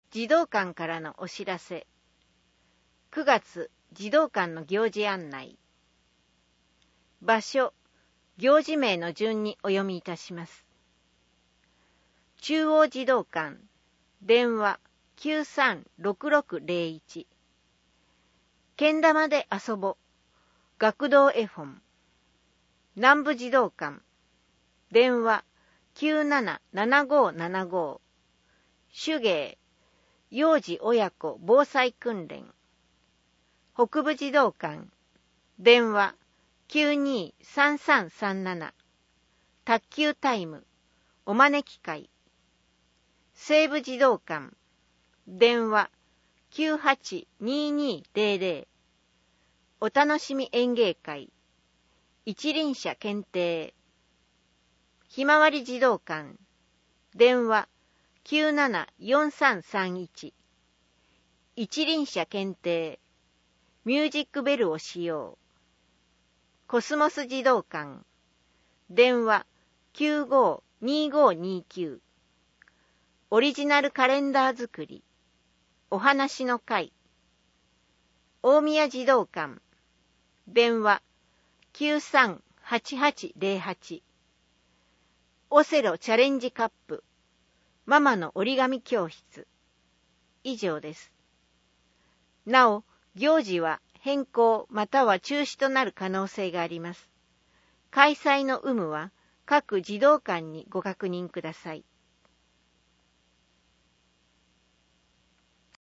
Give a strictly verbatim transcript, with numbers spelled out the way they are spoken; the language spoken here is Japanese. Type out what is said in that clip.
児童館からのお知らせ。くがつ児童館の行事案内。場所、行事名の順にお読みいたします。中央児童館、電話 きゅうさんろくろくゼロいち。けん玉で遊ぼ、学童絵本。南部児童館、電話きゅうななななごななご。手芸、幼児親子防災訓練。北部児童館、電話きゅうにさんさんさんなな。卓球タイム、お招き会。西部児童館、電話きゅうはちににゼロゼロ。お楽しみ演芸会、一輪車検定。ひまわり児童館、電話きゅうななよんさんさんいち。一輪車検定、ミュージックベルを使用。コスモス児童館、電話きゅうごにごにきゅう。オリジナルカレンダー作り、お話の会。大宮児童館、電話きゅうさんはちはちゼロはち。オセロチャレンジカップ、ママの折り紙教室。以上です。なお、行事は変更または中止となる可能性があります。開催の有無は各児童館にご確認ください。